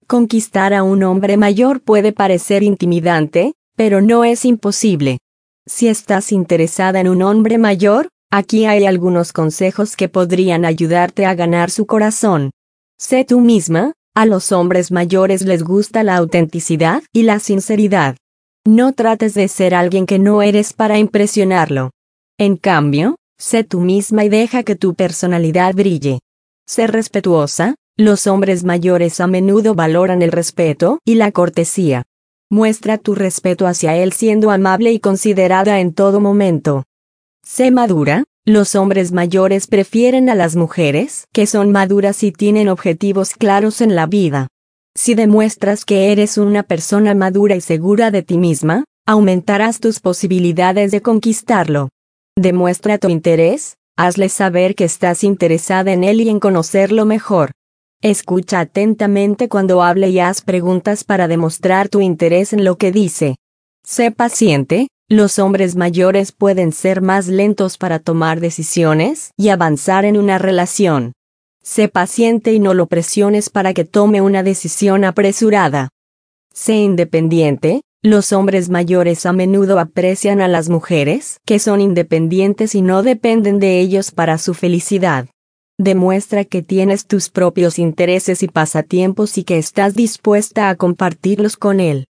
Conquistar a un hombre mayor puede parecer intimidante, pero no es imposible. Si estás interesada en un hombre mayor, aquí hay algunos consejos que podrían ayudarte a ganar su corazón. Sé tú misma. A los hombres mayores les gusta la autenticidad y la sinceridad. No trates de ser alguien que no eres para impresionarlo. En cambio, sé tú misma y deja que tu personalidad brille. Sé respetuosa. Los hombres mayores a menudo valoran el respeto y la cortesía. Muestra tu respeto hacia él siendo amable y considerada en todo momento. Sé madura. Los hombres mayores prefieren a las mujeres que son maduras y tienen objetivos claros en la vida. Si demuestras que eres una persona madura y segura de ti misma, aumentarás tus posibilidades de conquistarlo. Demuestra tu interés, hazle saber que estás interesada en él y en conocerlo mejor. Escucha atentamente cuando hable y haz preguntas para demostrar tu interés en lo que dice. Sé paciente. Los hombres mayores pueden ser más lentos para tomar decisiones y avanzar en una relación. Sé paciente y no lo presiones para que tome una decisión apresurada. Sé independiente. Los hombres mayores a menudo aprecian a las mujeres que son independientes y no dependen de ellos para su felicidad. Demuestra que tienes tus propios intereses y pasatiempos y que estás dispuesta a compartirlos con él.